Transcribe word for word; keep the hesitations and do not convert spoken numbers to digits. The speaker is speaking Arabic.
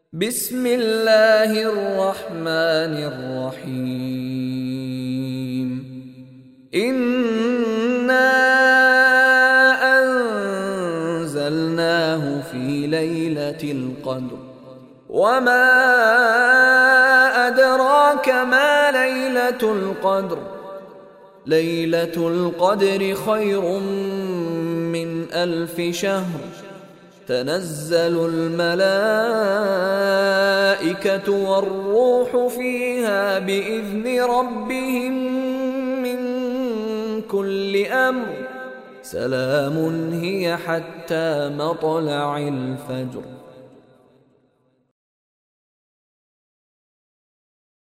بسم الله الرحمن الرحيم. إنا أنزلناه في ليلة القدر وما أدراك ما ليلة القدر ليلة القدر خير من ألف شهر. تنزل الملائكة والروح فيها بإذن ربهم من كل أمر. سلام هي حتى مطلع الفجر.